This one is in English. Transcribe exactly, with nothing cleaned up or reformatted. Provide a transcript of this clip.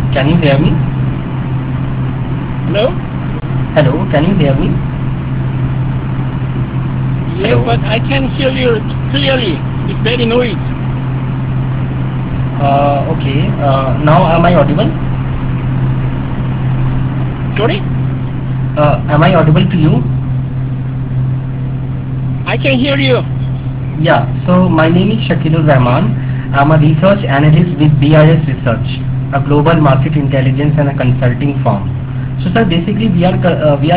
Can you hear me? Hello? Hello, can you hear me? Yes, Hello. but I can hear you clearly. It's very noisy. Uh, okay. Uh, now am I audible? Sorry? Uh, am I audible to you? I can hear you. Yeah. So my name is Shakilur Rahman. I'm a research analyst with B I S Research, a global market intelligence and a consulting firm. So sir, basically we are co- uh, we are